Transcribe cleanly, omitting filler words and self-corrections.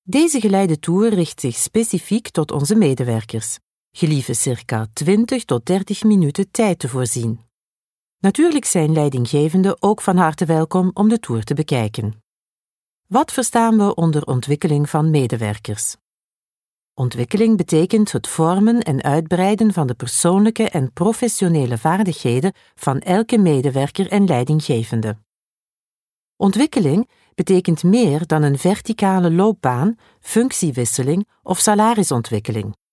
Deze geleide tour richt zich specifiek tot onze medewerkers. Gelieve circa 20 tot 30 minuten tijd te voorzien. Natuurlijk zijn leidinggevenden ook van harte welkom om de tour te bekijken. Wat verstaan we onder ontwikkeling van medewerkers? Ontwikkeling betekent het vormen en uitbreiden van de persoonlijke en professionele vaardigheden van elke medewerker en leidinggevende. Ontwikkeling betekent meer dan een verticale loopbaan, functiewisseling of salarisontwikkeling.